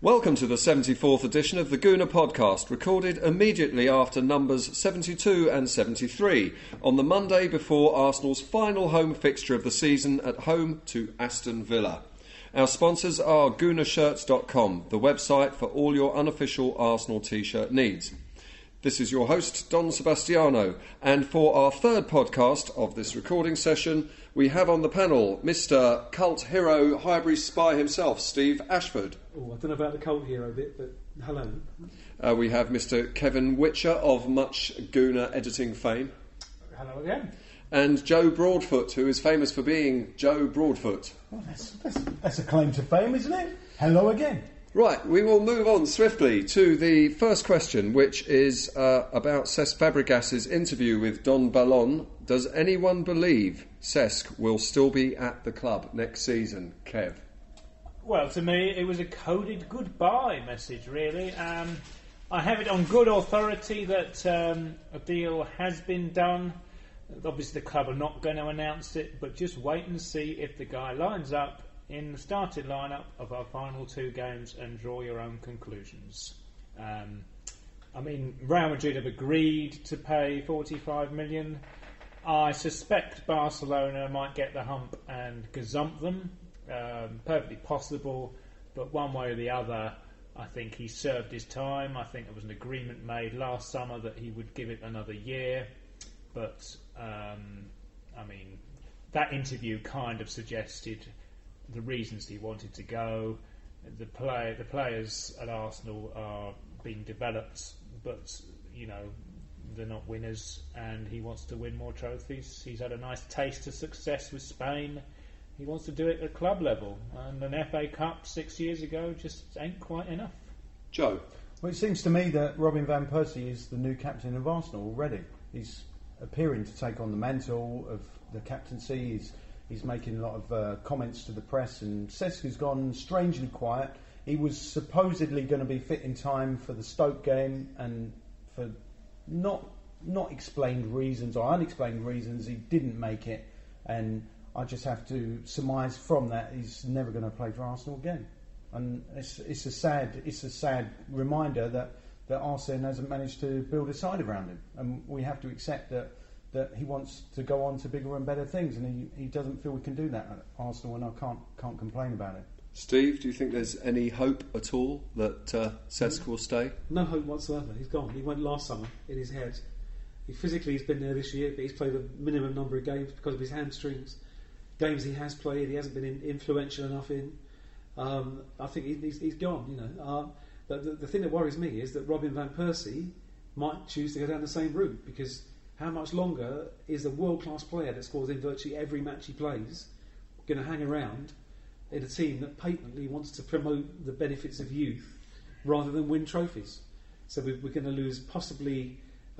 Welcome to the 74th edition of the Gooner podcast, recorded immediately after numbers 72 and 73 on the Monday before Arsenal's final home fixture of the season at home to Aston Villa. Our sponsors are GoonerShirts.com, the website for all your unofficial Arsenal t-shirt needs. This is your host, Don Sebastiano, and for our third podcast of this recording session, we have on the panel Mr. Cult Hero Highbury Spy himself, Steve Ashford. Oh, I don't know about the cult hero bit, but hello. We have Mr. Kevin Witcher of much Gooner editing fame. Hello again. And Joe Broadfoot, who is famous for being Joe Broadfoot. Well, that's a claim to fame, isn't it? Hello again. Right, we will move on swiftly to the first question, which is about Cesc Fabregas's interview with Don Balón. Does anyone believe Cesc will still be at the club next season, Kev? Well, to me, it was a coded goodbye message, really. I have it on good authority that a deal has been done. Obviously, the club are not going to announce it, but just wait and see if the guy lines up in the starting lineup of our final two games and draw your own conclusions. Real Madrid have agreed to pay 45 million. I suspect Barcelona might get the hump and gazump them. Perfectly possible, but one way or the other, I think he served his time. I think there was an agreement made last summer that he would give it another year, but that interview kind of suggested the reasons he wanted to go. The players at Arsenal are being developed, but they're not winners, and he wants to win more trophies. He's had a nice taste of success with Spain. He wants to do it at club level, and an FA Cup 6 years ago just ain't quite enough. Joe? Well, it seems to me that Robin Van Persie is the new captain of Arsenal already. He's appearing to take on the mantle of the captaincy. He's making a lot of comments to the press, and Cesc has gone strangely quiet. He was supposedly going to be fit in time for the Stoke game, and for not explained reasons or unexplained reasons, he didn't make it. And I just have to surmise from that he's never going to play for Arsenal again. And it's a sad reminder that Arsene hasn't managed to build a side around him, and we have to accept that he wants to go on to bigger and better things, and he doesn't feel we can do that at Arsenal, and I can't complain about it. Steve, do you think there's any hope at all that Cesc will stay? No hope whatsoever. He's gone. He went last summer in his head. He's been there this year, but he's played a minimum number of games because of his hamstrings. Games he has played, he hasn't been influential enough in. I think he's gone. But the thing that worries me is that Robin Van Persie might choose to go down the same route, because how much longer is a world-class player that scores in virtually every match he plays going to hang around in a team that patently wants to promote the benefits of youth rather than win trophies? So we're going to lose definitely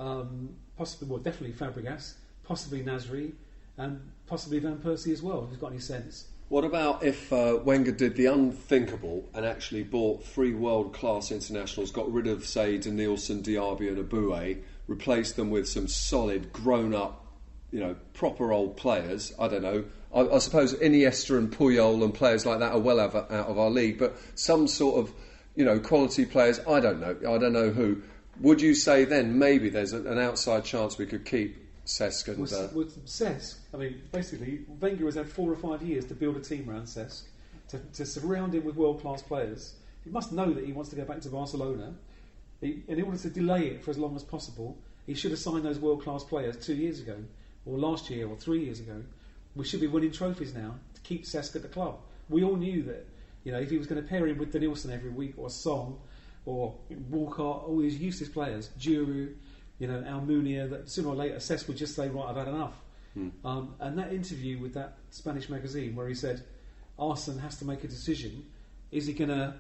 Fabregas, possibly Nasri, and possibly Van Persie as well, if he's got any sense. What about if Wenger did the unthinkable and actually bought 3 world-class internationals, got rid of, say, Denilson, Diaby and Aboué, replaced them with some solid, grown-up, proper old players? I don't know. I suppose Iniesta and Puyol and players like that are well out of our league, but some sort of, quality players, I don't know. I don't know who. Would you say then maybe there's an outside chance we could keep Cesc? And with Cesc, basically, Wenger has had 4 or 5 years to build a team around Cesc, to surround him with world-class players. He must know that he wants to go back to Barcelona. In order to delay it for as long as possible, he should have signed those world-class players 2 years ago, or last year, or 3 years ago. We should be winning trophies now to keep Cesc at the club. We all knew that, if he was going to pair him with Denilson every week, or Song, or Walcott, all these useless players, Giroud, Almunia, that sooner or later Cesc would just say, right, I've had enough. And that interview with that Spanish magazine where he said Arsene has to make a decision. Is he going to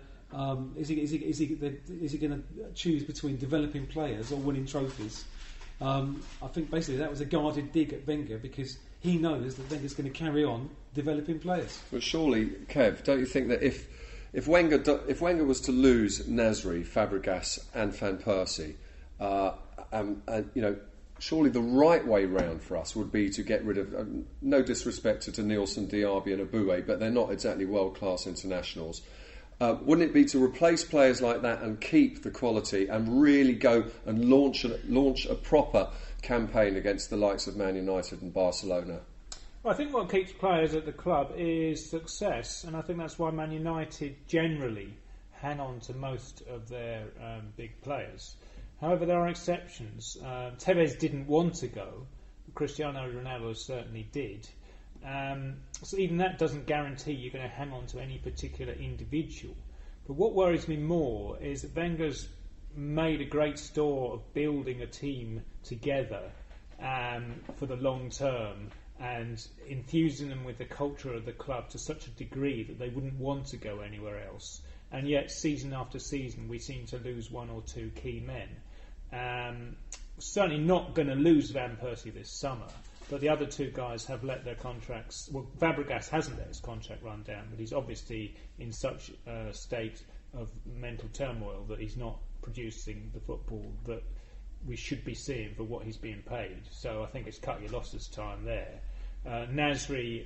choose between developing players or winning trophies? I think basically that was a guarded dig at Wenger, because he knows that Wenger's going to carry on developing players. But surely, Kev, don't you think that if Wenger was to lose Nasri, Fabregas and Van Persie, surely the right way round for us would be to get rid of, no disrespect to Denilson, Diaby and Aboué, but they're not exactly world-class internationals. wouldn't it be to replace players like that and keep the quality and really go and launch a proper campaign against the likes of Man United and Barcelona? Well, I think what keeps players at the club is success, and I think that's why Man United generally hang on to most of their big players. However, there are exceptions. Tevez didn't want to go. Cristiano Ronaldo certainly did. So even that doesn't guarantee you're going to hang on to any particular individual. But what worries me more is that Wenger's made a great store of building a team together for the long term and infusing them with the culture of the club to such a degree that they wouldn't want to go anywhere else. And yet, season after season, we seem to lose one or two key men. Certainly not going to lose Van Persie this summer, but the other two guys have let their contracts... Well, Fabregas hasn't let his contract run down, but he's obviously in such a state of mental turmoil that he's not producing the football that we should be seeing for what he's being paid. So I think it's cut your losses time there. Nasri...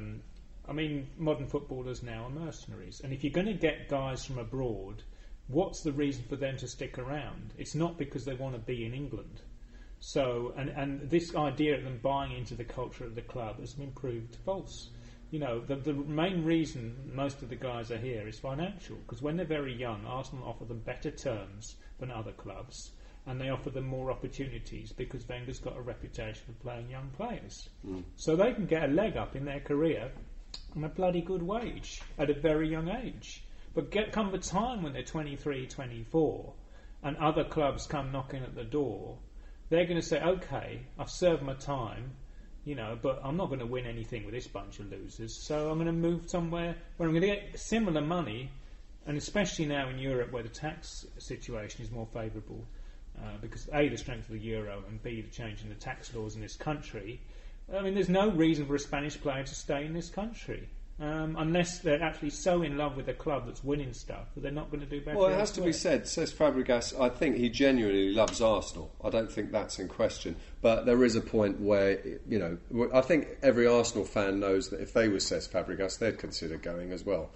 modern footballers now are mercenaries, and if you're going to get guys from abroad, what's the reason for them to stick around? It's not because they want to be in England. So, and this idea of them buying into the culture of the club has been proved false. You know, the main reason most of the guys are here is financial, because when they're very young, Arsenal offer them better terms than other clubs, and they offer them more opportunities because Wenger's got a reputation for playing young players. So they can get a leg up in their career on a bloody good wage at a very young age. But come the time when they're 23, 24, and other clubs come knocking at the door, they're going to say, OK, I've served my time, but I'm not going to win anything with this bunch of losers, so I'm going to move somewhere where I'm going to get similar money, and especially now in Europe where the tax situation is more favourable, because A, the strength of the euro, and B, the change in the tax laws in this country. I mean, there's no reason for a Spanish player to stay in this country. Unless they're actually so in love with the club that's winning stuff that they're not going to do better. Well, it has to be said, says Fabregas, I think he genuinely loves Arsenal. I don't think that's in question. But there is a point where, I think every Arsenal fan knows that if they were Cesc Fabregas, they'd consider going as well.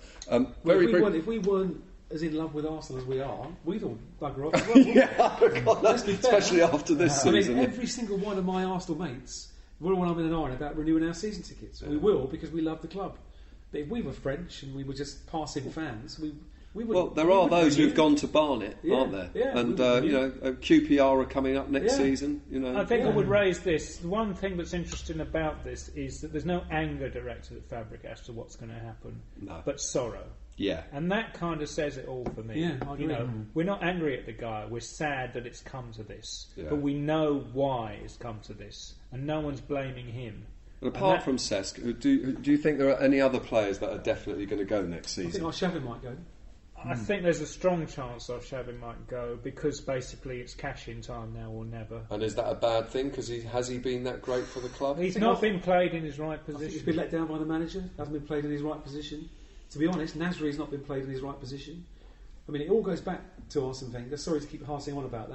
If we weren't as in love with Arsenal as we are, we'd all bugger off as well. Yeah, God, especially after this season. Every single one of my Arsenal mates, we're all in an iron about renewing our season tickets. Yeah. We will, because we love the club. But if we were French and we were just passing fans, we would. Well, there are those who've gone to Barnet, aren't there? Yeah, and QPR are coming up next season. I think I would raise this. The one thing that's interesting about this is that there's no anger directed at Fabregas to what's going to happen, but sorrow. Yeah, and that kind of says it all for me. Yeah, I agree. We're not angry at the guy. We're sad that it's come to this, but we know why it's come to this, and no one's blaming him. But apart from Cesc, do you think there are any other players that are definitely going to go next season? I think Arshavin might go. I think there's a strong chance Arshavin might go, because basically it's cash-in time now or never. And is that a bad thing? Because has he been that great for the club? He's not been played in his right position. I think he's been let down by the manager. Hasn't been played in his right position. To be honest, Nasri's not been played in his right position. I mean, it all goes back to Arsene Wenger. Sorry to keep harping on about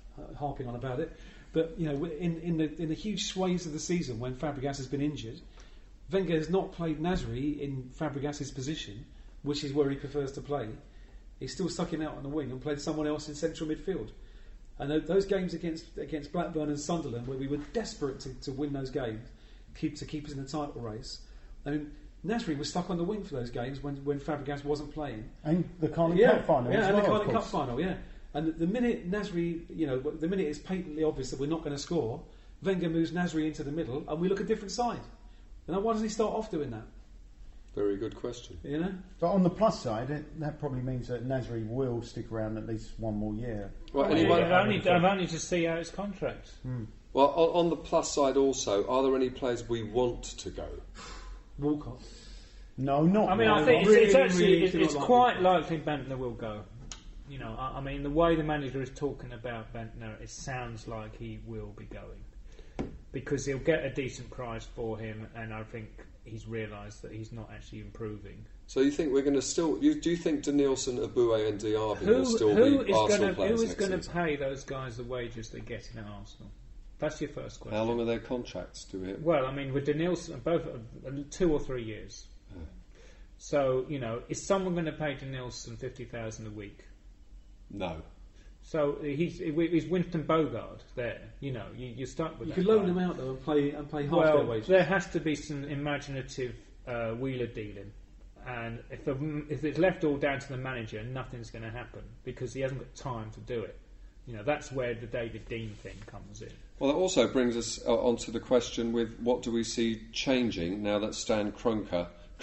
it. But in the huge swathes of the season when Fabregas has been injured, Wenger has not played Nasri in Fabregas's position, which is where he prefers to play. He's still stuck him out on the wing and played someone else in central midfield. And those games against Blackburn and Sunderland, where we were desperate to win those games, to keep us in the title race. I mean, Nasri was stuck on the wing for those games when Fabregas wasn't playing. And the Carling Cup final. Yeah, and the Carling Cup final. Yeah. And the minute Nasri, the minute it's patently obvious that we're not going to score, Wenger moves Nasri into the middle, and we look a different side. And why doesn't he start off doing that? Very good question. But on the plus side, that probably means that Nasri will stick around at least one more year. Well, only to see out his contract. Well, on the plus side also, are there any players we want to go? Walcott. No, not. I mean, I think it's quite likely Bentner will go. I mean, the way the manager is talking about Bentner, it sounds like he will be going, because he'll get a decent price for him, and I think he's realised that he's not actually improving. So you think we're going to still? Do you think Denilson, Abue, and Diaby will still be Arsenal players? Who is going to pay those guys the wages they're getting at Arsenal? That's your first question. How long are their contracts? Well, I mean, with Denilson, both 2 or 3 years. So, is someone going to pay Denilson $50,000 a week? No. So he's Winston Bogart there. You're stuck with You that. could loan guy. them out though and play half their wages. There has to be some imaginative wheeler dealing, and if it's left all down to the manager, nothing's going to happen because he hasn't got time to do it. That's where the David Dean thing comes in. Well, that also brings us onto the question with what do we see changing now that Stan Kroenke.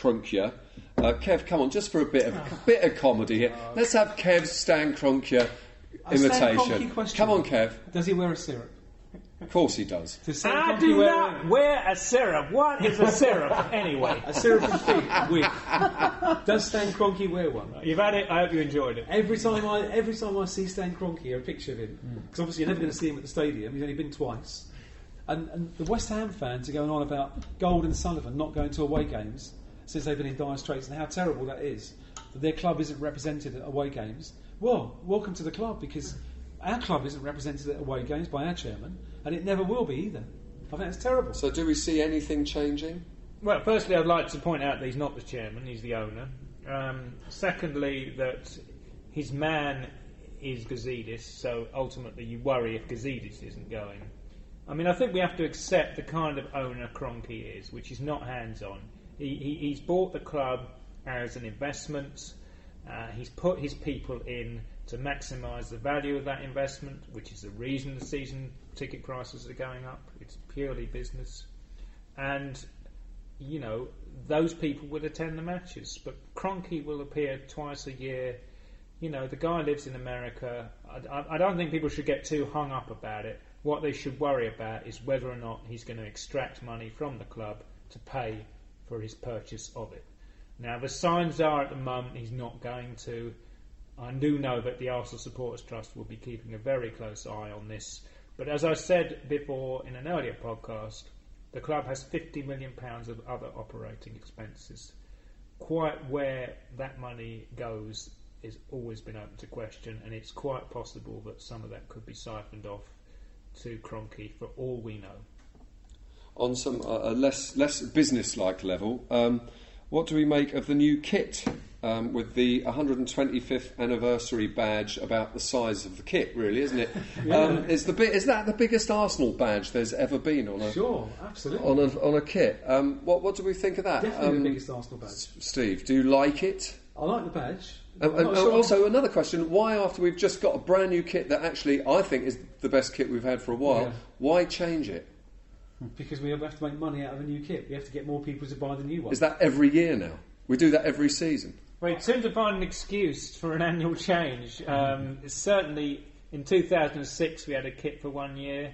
Kev, come on, just for a bit of comedy here. Let's have Kev's Stan Kroenke imitation. Stan Kroenke question. Come on, Kev. Does he wear a syrup? Of course he does. Does Stan I Kroenke do not wear a syrup. What is a syrup anyway? a syrup and fig wig? Does Stan Kroenke wear one? You've had it. I hope you enjoyed it. Every time I see Stan Kroenke, a picture of him, because obviously you're never going to see him at the stadium. He's only been twice, and the West Ham fans are going on about Gold and Sullivan not going to away games since they've been in dire straits and how terrible that is. That their club isn't represented at away games. Well, welcome to the club because our club isn't represented at away games by our chairman, and it never will be either. I think it's terrible. So, do we see anything changing? Well, firstly, I'd like to point out that he's not the chairman; he's the owner. Secondly, that his man is Gazidis, so ultimately you worry if Gazidis isn't going. I mean, I think we have to accept the kind of owner Kroenke is, which is not hands-on. He's bought the club as an investment. He's put his people in to maximise the value of that investment, which is the reason the season ticket prices are going up. It's purely business. And, those people will attend the matches. But Kroenke will appear twice a year. The guy lives in America. I don't think people should get too hung up about it. What they should worry about is whether or not he's going to extract money from the club to pay for his purchase of it. Now, the signs are at the moment he's not going to. I do know that the Arsenal Supporters Trust will be keeping a very close eye on this. But as I said before in an earlier podcast, the club has £50 million of other operating expenses. Quite where that money goes has always been open to question, and it's quite possible that some of that could be siphoned off to Kroenke for all we know. On some less business-like level, what do we make of the new kit with the 125th anniversary badge about the size of the kit, really, isn't it? Is that the biggest Arsenal badge there's ever been on a Sure, absolutely. on a kit? What do we think of that? Definitely the biggest Arsenal badge. Steve, do you like it? I like the badge. And also another question: why, after we've just got a brand new kit that actually I think is the best kit we've had for a while, why change it? Because we have to make money out of a new kit. We have to get more people to buy the new one. Is that every year now? We do that every season. We seem to find an excuse for an annual change. Certainly in 2006 we had a kit for 1 year.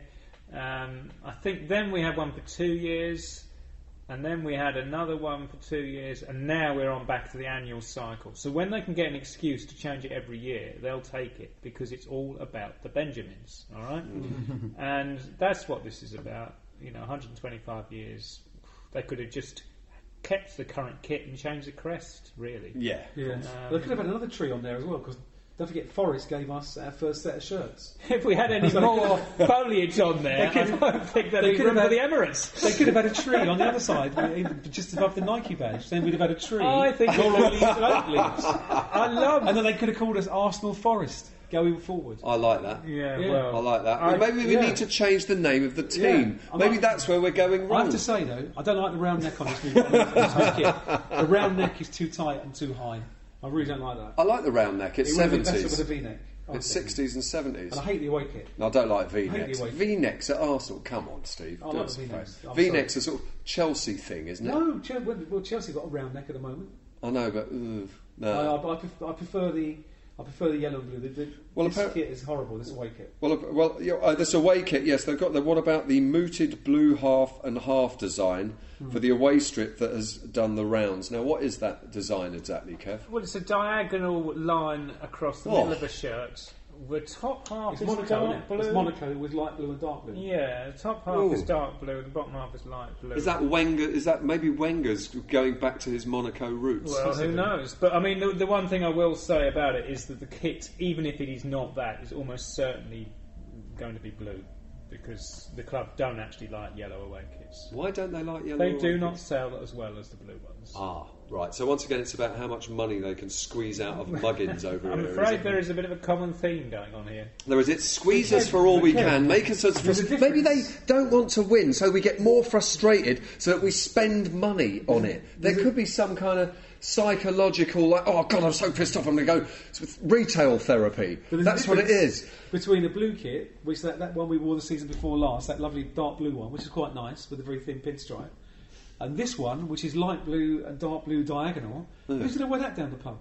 I think then we had one for 2 years, and then we had another one for 2 years, and now we're on back to the annual cycle. So when they can get an excuse to change it every year, they'll take it, because it's all about the Benjamins, all right? And that's what this is about. 125 years, they could have just kept the current kit and changed the crest, really. Yeah. They could have had another tree on there as well, because don't forget Forest gave us our first set of shirts. If we had any more foliage on there, I don't think there'd be room for the Emirates. They could have had a tree on the other side, just above the Nike badge. Then we'd have had a tree. I think laurel leaves and oak leaves. And then they could have called us Arsenal Forest going forward. I like that. Yeah, Yeah. well, I like that. Well, maybe we need to change the name of the team. Yeah. Maybe that's where we're going wrong. I have to say though, I don't like the round neck on this new kit. The round neck is too tight and too high. I really don't like that. I like the round neck. It's It would have been better 70s. with a V-neck. I It's think. 60s and 70s. And I hate the away kit. No, I don't like hate V-necks. the away kit. V-necks at Arsenal. Come on, Steve. I Do like us the a V-necks. favour. I'm V-necks are sort of Chelsea thing, isn't it? No, Chelsea got a round neck at the moment. I know, but no. I prefer the yellow and blue. This kit is horrible. This away kit. Well, this away kit, yes, they've got. What about the mooted blue half and half design for the away strip that has done the rounds? Now, what is that design exactly, Kev? Well, it's a diagonal line across the middle of a shirt. The top half It's is Monaco, dark isn't it? blue. It's Monaco with light blue and dark blue. Yeah, the top half is dark blue and the bottom half is light blue. Is that Wenger? Is that maybe Wenger's going back to his Monaco roots? Well, who knows? But I mean, the one thing I will say about it is that the kit, even if it is not that, is almost certainly going to be blue, because the club don't actually like yellow away kits. Why don't they like yellow? They do away not kits? sell as well as the blue ones. Ah, Right, so once again, it's about how much money they can squeeze out of Muggins over I'm here. afraid there is a bit of a common theme going on here. There is. It's squeeze us for all we can, make us as maybe they don't want to win, so we get more frustrated, so that we spend money on it. There could be some kind of psychological, like, oh God, I'm so pissed off, I'm going to go with retail therapy. That's what it is. Between the blue kit, which that one we wore the season before last, that lovely dark blue one, which is quite nice with a very thin pinstripe, and this one, which is light blue and dark blue diagonal, who's going to wear that down the pub?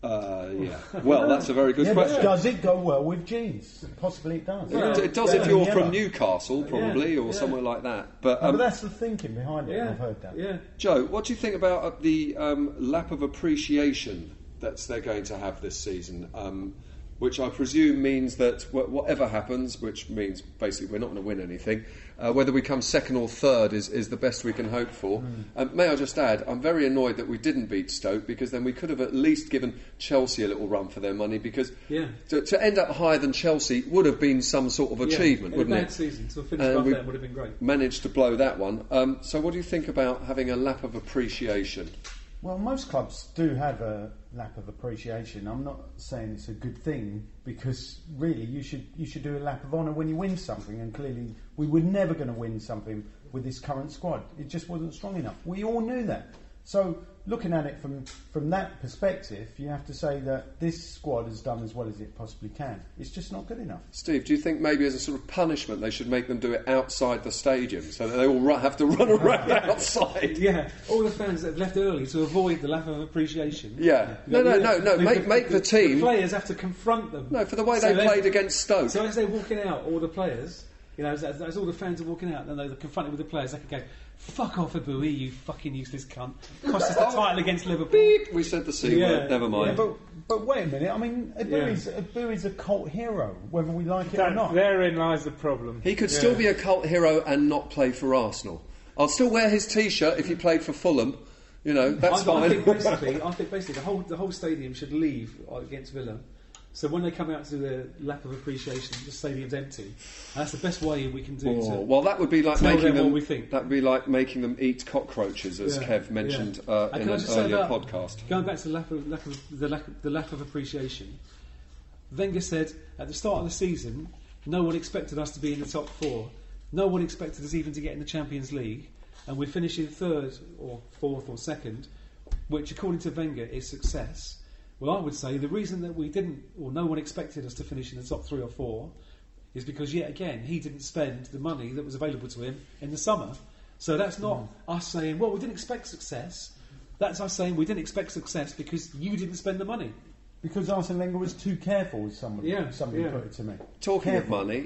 Yeah. Well, that's a very good question. Does it go well with jeans? Possibly it does. It does if you're from Newcastle, probably, or somewhere like that. But that's the thinking behind it. I've heard that. Yeah. Joe, what do you think about the lap of appreciation that they're going to have this season? Which I presume means that whatever happens, which means basically we're not going to win anything, whether we come second or third is the best we can hope for. May I just add, I'm very annoyed that we didn't beat Stoke, because then we could have at least given Chelsea a little run for their money, because to end up higher than Chelsea would have been some sort of achievement, wouldn't it? A bad season, so finish above that would have been great. Managed to blow that one. So what do you think about having a lap of appreciation? Well, most clubs do have a lap of appreciation. I'm not saying it's a good thing, because really you should do a lap of honour when you win something, and clearly we were never going to win something with this current squad. It just wasn't strong enough. We all knew that. So looking at it from that perspective, you have to say that this squad has done as well as it possibly can. It's just not good enough. Steve, do you think maybe as a sort of punishment they should make them do it outside the stadium, so that they all have to run around outside? Yeah, all the fans that have left early to avoid the lap of appreciation. Yeah. No. Make the team. The players have to confront them. No, for the way they played against Stoke. So as they're walking out, all the players, as all the fans are walking out, and they're confronted with the players, they can go, "Fuck off, Abui, you fucking useless cunt. Cost us the title against Liverpool." Beep. We said the C word, never mind. Yeah, but wait a minute, I mean, Abui's a cult hero, whether we like it or not. Therein lies the problem. He could still be a cult hero and not play for Arsenal. I'll still wear his T-shirt if he played for Fulham. That's fine. I think basically the whole stadium should leave against Villa. So when they come out to do their lap of appreciation, the stadium's empty. And that's the best way we can do to. Well, that would be like tell making them what we think. That would be like making them eat cockroaches, as Kev mentioned in an earlier podcast. Going back to the lap of appreciation, Wenger said at the start of the season, no one expected us to be in the top four. No one expected us even to get in the Champions League, and we're finishing third or fourth or second, which according to Wenger is success. Well, I would say the reason that we didn't, or no one expected us to finish in the top 3 or 4, is because yet again he didn't spend the money that was available to him in the summer. So that's not us saying, well, we didn't expect success. That's us saying we didn't expect success because you didn't spend the money. Because Arsene Wenger was too careful, as somebody put it to me. Talking of money,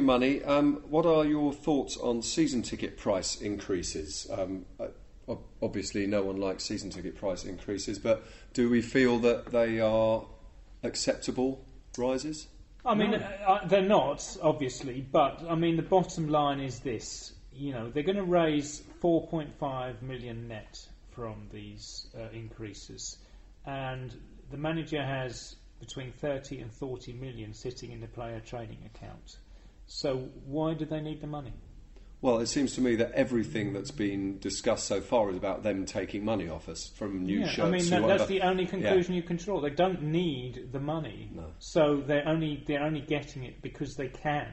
what are your thoughts on season ticket price increases? Obviously, no one likes season ticket price increases, but do we feel that they are acceptable rises? I mean, they're not, obviously, but I mean, the bottom line is this: they're going to raise 4.5 million net from these increases, and the manager has between 30 and 40 million sitting in the player training account. So why do they need the money? Well, it seems to me that everything that's been discussed so far is about them taking money off us, from new shirts. I mean, that's the only conclusion you can draw. They don't need the money, so they're only getting it because they can.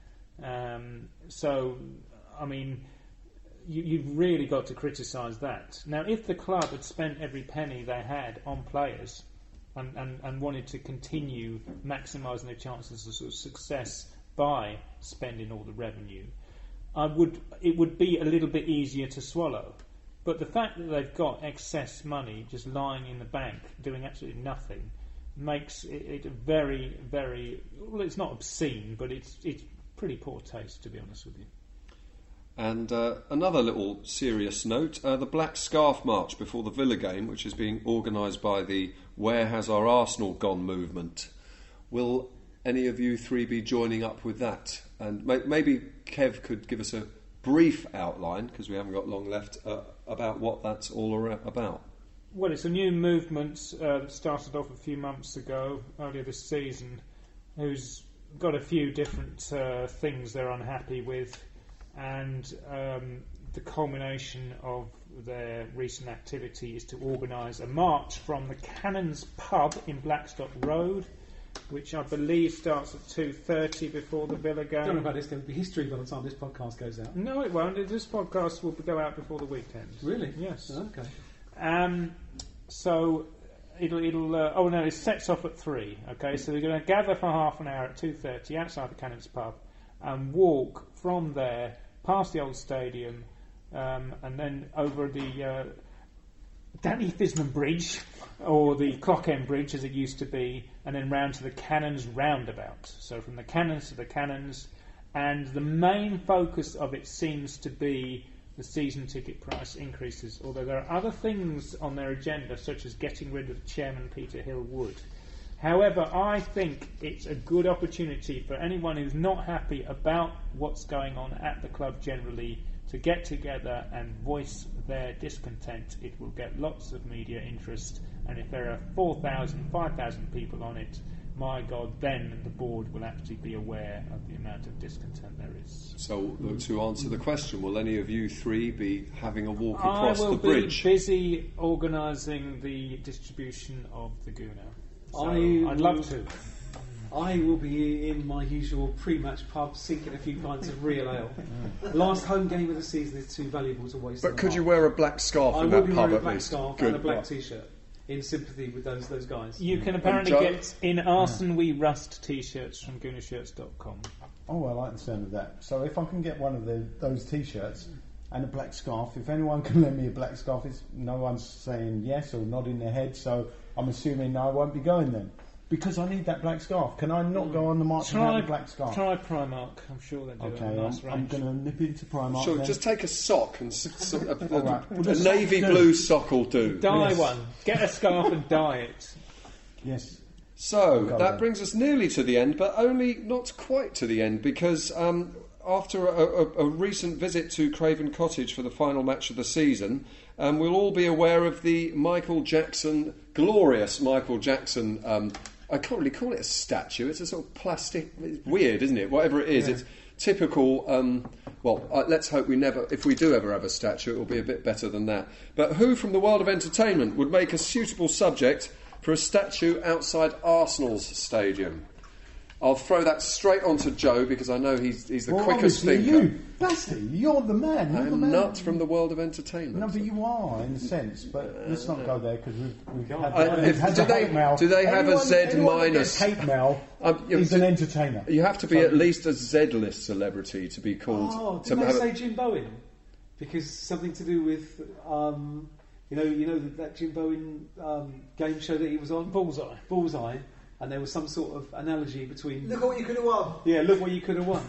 So, I mean, you've really got to criticise that. Now, if the club had spent every penny they had on players and wanted to continue maximising their chances of success by spending all the revenue, it would be a little bit easier to swallow. But the fact that they've got excess money just lying in the bank doing absolutely nothing makes it a very, very... Well, it's not obscene, but it's pretty poor taste, to be honest with you. And another little serious note, the Black Scarf March before the Villa game, which is being organised by the Where Has Our Arsenal Gone movement. Will any of you three be joining up with that? And maybe Kev could give us a brief outline, because we haven't got long left, about what that's all about. Well, it's a new movement that started off a few months ago, earlier this season, who's got a few different things they're unhappy with, and the culmination of their recent activity is to organise a march from the Cannons pub in Blackstock Road, which I believe starts at 2:30 before the Villa game. I don't know about this. There will be history by the time this podcast goes out. No, it won't. This podcast will go out before the weekend. Really? Yes. Okay. So it sets off at 3. Okay, so we're going to gather for half an hour at 2:30 outside the Cannons pub and walk from there past the old stadium and then over the Danny Fisman Bridge, or the Clock End Bridge as it used to be, and then round to the Cannons roundabout. So from the Cannons to the Cannons, and the main focus of it seems to be the season ticket price increases, although there are other things on their agenda, such as getting rid of Chairman Peter Hill-Wood. However, I think it's a good opportunity for anyone who's not happy about what's going on at the club generally to get together and voice their discontent. It will get lots of media interest, and if there are 4,000, 5,000 people on it, my God, then the board will actually be aware of the amount of discontent there is. So, to answer the question, will any of you three be having a walk across the bridge? I will be busy organising the distribution of the Gooner. So I'd love to. I will be in my usual pre-match pub, sinking a few pints of real ale. Last home game of the season is too valuable to waste. But could you wear a black scarf in that pub at least? I will be wearing a black scarf and a black T-shirt in sympathy with those guys. You can apparently get in Arson We Rust T-shirts from GoonerShirts.com. Oh, I like the sound of that. So if I can get one of those T-shirts and a black scarf, if anyone can lend me a black scarf, no one's saying yes or nodding their head, so I'm assuming I won't be going then. Because I need that black scarf. Can I not go on the march without the black scarf? Try Primark. I'm sure they do. Okay, a nice I'm going to nip into Primark. Sure, then. just take a sock and Right. a navy blue sock will do. Dye one. Get a scarf and dye it. Yes. So that brings us nearly to the end, but only not quite to the end, because after a recent visit to Craven Cottage for the final match of the season, we'll all be aware of the glorious Michael Jackson. I can't really call it a statue. It's a sort of plastic. It's weird, isn't it? Whatever it is, it's typical. Let's hope if we do ever have a statue, it will be a bit better than that. But who from the world of entertainment would make a suitable subject for a statue outside Arsenal's stadium? I'll throw that straight onto Joe because I know he's the quickest thinker. You, Basti, you're the man. I'm not from the world of entertainment. No, but you are in a sense. But let's not go there because we've had do they have a Z minus? Hate mail. He's an entertainer. You have to be at least a Z-list celebrity to be called. Oh, did they say Jim Bowen? Because something to do with that Jim Bowen game show that he was on, Bullseye. And there was some sort of analogy between... Look at what you could have won. Yeah, look what you could have won.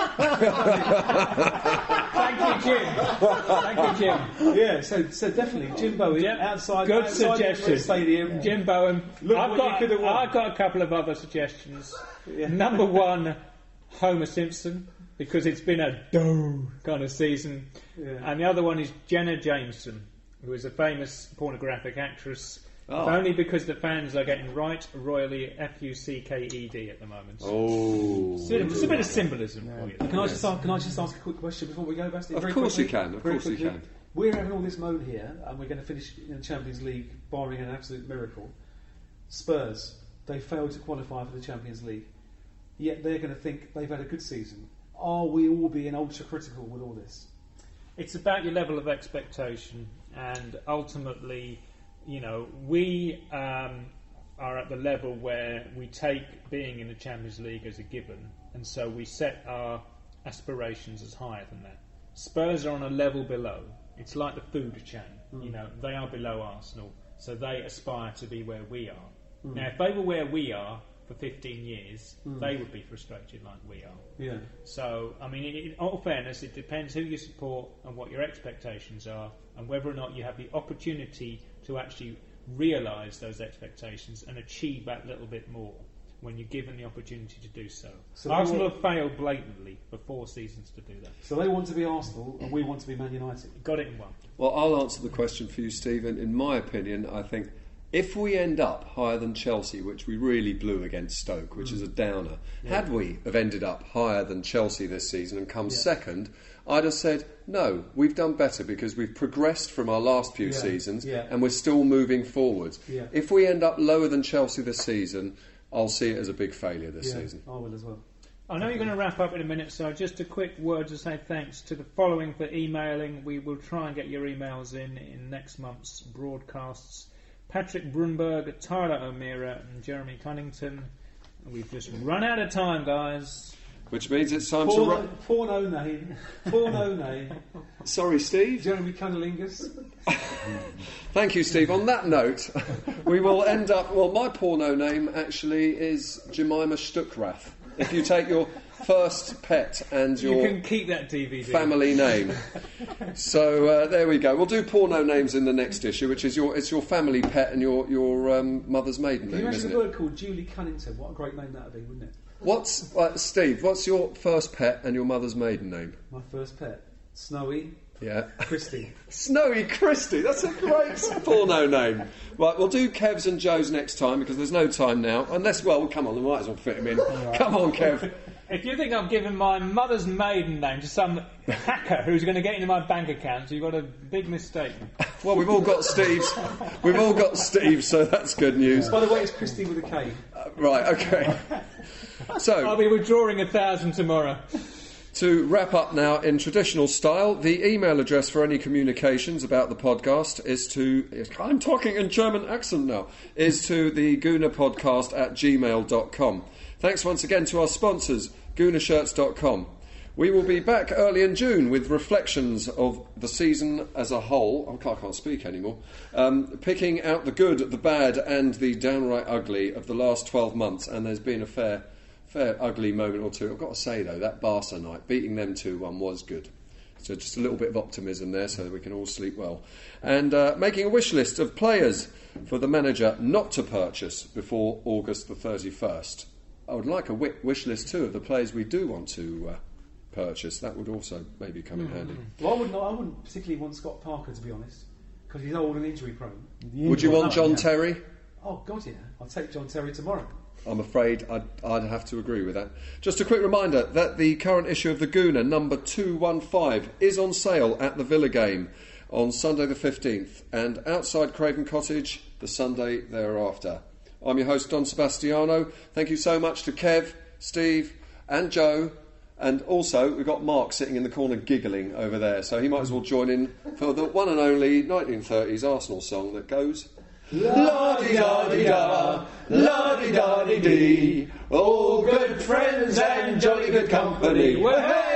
Thank you, Jim. Yeah, so definitely, Jim Bowen, outside suggestion. The stadium. Jim Bowen. I've got a couple of other suggestions. Yeah. Number one, Homer Simpson, because it's been a kind of season. Yeah. And the other one is Jenna Jameson, who is a famous pornographic actress. Oh. Only because the fans are getting right royally Fucked at the moment. Oh, it's a bit of symbolism for you. Can I just ask a quick question before we go, Basti? Of course you can. We're having all this moan here, and we're going to finish in the Champions League, barring an absolute miracle. Spurs, they failed to qualify for the Champions League, yet they're going to think they've had a good season. Are we all being ultra critical with all this? It's about your level of expectation, and ultimately, we are at the level where we take being in the Champions League as a given, and so we set our aspirations as higher than that. Spurs are on a level below. It's like the food chain. They are below Arsenal, so they aspire to be where we are. Now, if they were where we are for 15 years, they would be frustrated like we are. Yeah. So, in all fairness, it depends who you support and what your expectations are, and whether or not you have the opportunity to actually realise those expectations and achieve that little bit more when you're given the opportunity to do so. Arsenal have failed blatantly for 4 seasons to do that. So they want to be Arsenal and we want to be Man United. Got it in one. Well, I'll answer the question for you, Stephen. In my opinion, I think If we end up higher than Chelsea, which we really blew against Stoke, which is a downer, had we have ended up higher than Chelsea this season and come second, I'd have said, no, we've done better because we've progressed from our last few seasons and we're still moving forwards. Yeah. If we end up lower than Chelsea this season, I'll see it as a big failure this season. I will as well. I know you're going to wrap up in a minute, so just a quick word to say thanks to the following for emailing. We will try and get your emails in next month's broadcasts. Patrick Brunberg, Tyler O'Meara and Jeremy Cunnington. We've just run out of time, guys. Which means it's time to... Poor no name. Sorry, Steve. Jeremy Cunnilingus. Thank you, Steve. On that note, we will end up... Well, my porno name actually is Jemima Stuckrath. If you take your first pet and your... You can keep that DVD. Family name. So there we go. We'll do porno names in the next issue, which is your family pet and your mother's maiden Can you name, imagine isn't a it? bird called Julie Cunnington? What a great name that would be, wouldn't it? Steve, what's your first pet and your mother's maiden name? My first pet. Snowy. Yeah. Christy. Snowy Christy, that's a great porno name. Right, we'll do Kev's and Joe's next time because there's no time now. Unless, well, come on, we might as well fit him in. Right. Come on, Kev. If you think I'm giving my mother's maiden name to some hacker who's going to get into my bank account, you've got a big mistake. Well, we've all got Steve's. We've all got Steve, so that's good news. By the way, it's Christy with a K. Right, okay. So I'll be withdrawing 1,000 tomorrow. To wrap up now in traditional style, the email address for any communications about the podcast is to... I'm talking in German accent now. Is to the goonerpodcast@gmail.com. Thanks once again to our sponsors, goonershirts.com. We will be back early in June with reflections of the season as a whole. I can't speak anymore. Picking out the good, the bad and the downright ugly of the last 12 months. And there's been a fair ugly moment or two. I've got to say, though, that Barca night, beating them 2-1 was good. So just a little bit of optimism there so that we can all sleep well. And making a wish list of players for the manager not to purchase before August the 31st. I would like a wish list, too, of the players we do want to purchase. That would also maybe come in handy. Well, I wouldn't particularly want Scott Parker, to be honest, because he's old and injury prone. Would you want John Terry? Oh, God, yeah. I'll take John Terry tomorrow. I'm afraid I'd have to agree with that. Just a quick reminder that the current issue of the Gooner, number 215, is on sale at the Villa game on Sunday the 15th and outside Craven Cottage the Sunday thereafter. I'm your host, Don Sebastiano. Thank you so much to Kev, Steve and Joe. And also, we've got Mark sitting in the corner giggling over there, so he might as well join in for the one and only 1930s Arsenal song that goes... La-di-da-di-da, la-di-da-di-dee, all good friends and jolly good company. Well,